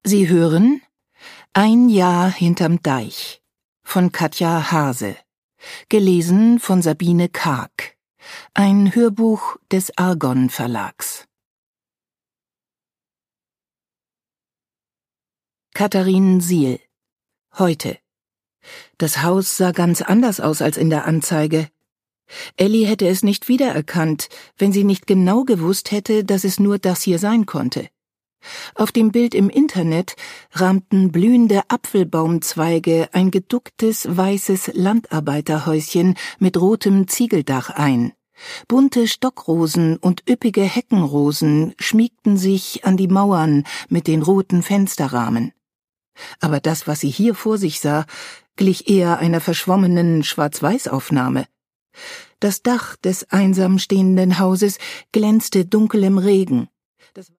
Sie hören Ein Jahr hinterm Deich von Katja Hase, gelesen von Sabine Karg, ein Hörbuch des Argon Verlags. Katharine Siel. Heute. Das Haus sah ganz anders aus als in der Anzeige. Elli hätte es nicht wiedererkannt, wenn sie nicht genau gewusst hätte, dass es nur das hier sein konnte. Auf dem Bild im Internet rahmten blühende Apfelbaumzweige ein geducktes, weißes Landarbeiterhäuschen mit rotem Ziegeldach ein. Bunte Stockrosen und üppige Heckenrosen schmiegten sich an die Mauern mit den roten Fensterrahmen. Aber das, was sie hier vor sich sah, glich eher einer verschwommenen Schwarz-Weiß-Aufnahme. Das Dach des einsam stehenden Hauses glänzte dunkel im Regen.